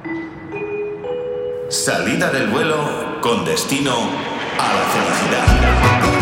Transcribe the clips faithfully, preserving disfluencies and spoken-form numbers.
Salida del vuelo con destino a la felicidad.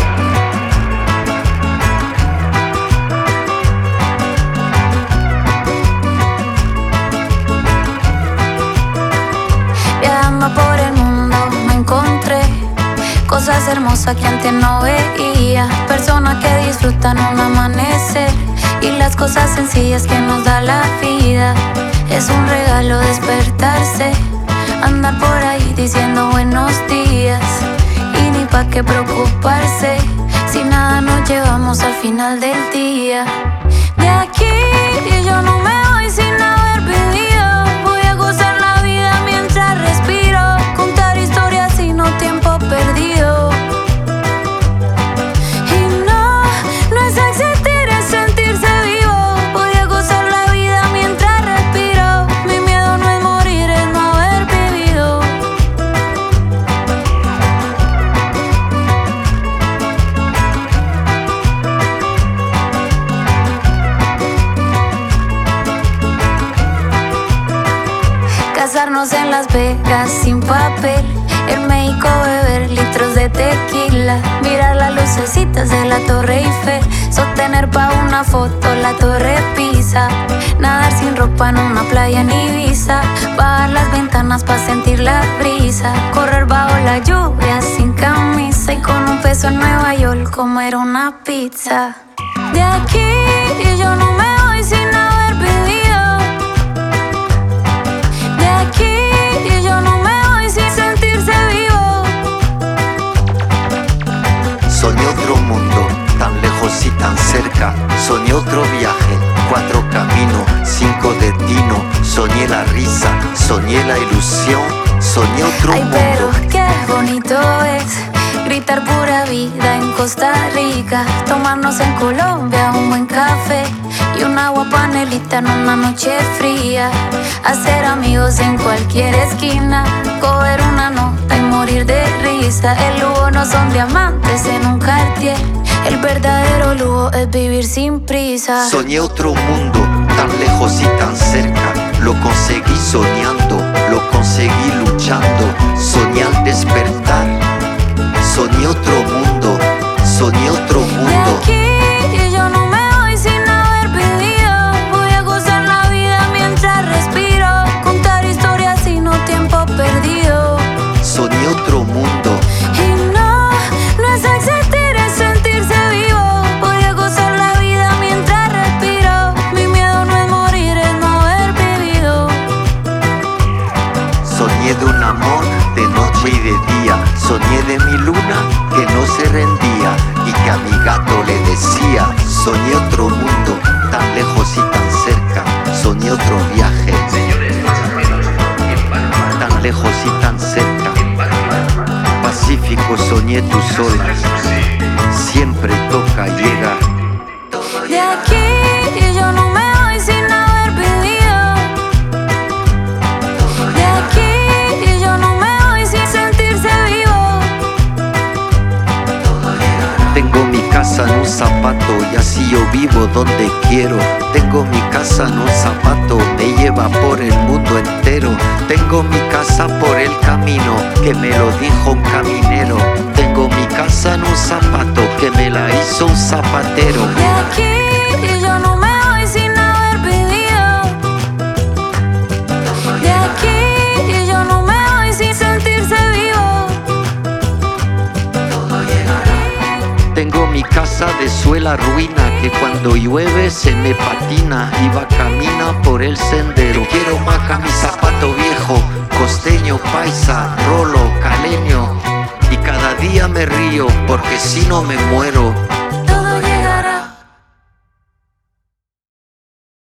Por el mundo me encontré cosas hermosas que antes no veía, personas que disfrutan un amanecer y las cosas sencillas que nos da la vida. Es un regalo despertarse, andar por ahí diciendo buenos días y ni pa' qué preocuparse si nada nos llevamos al final del día. De aquí yo no me voy sin haber vivido, voy a gozar la vida mientras respiro, contar historias y no tiempo perdido. Y no, no es existir, es sentirse vivo. Voy a gozar la vida mientras respiro. Mi miedo no es morir, es no haber vivido. Casarnos en Las Vegas sin papel, en México beber litros de tequila, mirar las lucecitas de la Torre Eiffel, sostener pa' una foto la Torre Pisa, nadar sin ropa en una playa en Ibiza, bajar las ventanas pa' sentir la brisa, correr bajo la lluvia sin camisa y con un peso en Nueva York comer una pizza. De aquí yo no me voy sin haber vivido. De aquí yo no me voy sin sentirse vivo. Soñé otro mundo, tan lejos y tan cerca. Soñé otro viaje, cuatro caminos, cinco destinos. Soñé la risa, soñé la ilusión. Soñé otro Ay, mundo. pero qué bonito es gritar pura vida en Costa Rica, tomarnos en Colombia un buen café y un agua panelita en una noche fría, hacer amigos en cualquier esquina, coger una nota y morir de risa. El lujo no son diamantes en un Cartier, el verdadero lujo es vivir sin prisa. Soñé otro mundo, tan lejos y tan cerca. Lo conseguí soñando, lo conseguí luchando. Soñé al despertar. Soñé otro mundo, soñé otro mundo. De aquí yo no me voy sin haber vivido. Voy a gozar la vida mientras respiro, contar historias y no tiempo perdido. Soñé otro mundo. Y no, no es existir, es sentirse vivo. Voy a gozar la vida mientras respiro. Mi miedo no es morir, es no haber vivido. Soñé de un amor de noche y de día. Soñé de mi luna que no se rendía y que a mi gato le decía. Soñé otro mundo, tan lejos y tan cerca. Soñé otro viaje, tan lejos y tan cerca. Pacífico, soñé tus olas. Siempre toca llegar. De aquí yo no me voy sin haber vivido. De aquí yo no me voy sin sentirse vivo. Tengo mi casa en un zapato y así yo vivo donde quiero. Tengo mi casa en un zapato, me lleva por el mundo entero. Tengo mi casa por el camino, que me lo dijo un caminero. Tengo mi casa en un zapato, que me la hizo un zapatero. De aquí yo no me voy sin haber vivido. De aquí yo no me voy sin sentirse vivo. Tengo mi casa de suela ruina, que cuando llueve se me patina y va camina por el sendero. Quiero maca mi zapato viejo, costeño, paisa, rolo, caleño. Y cada día me río porque si no me muero.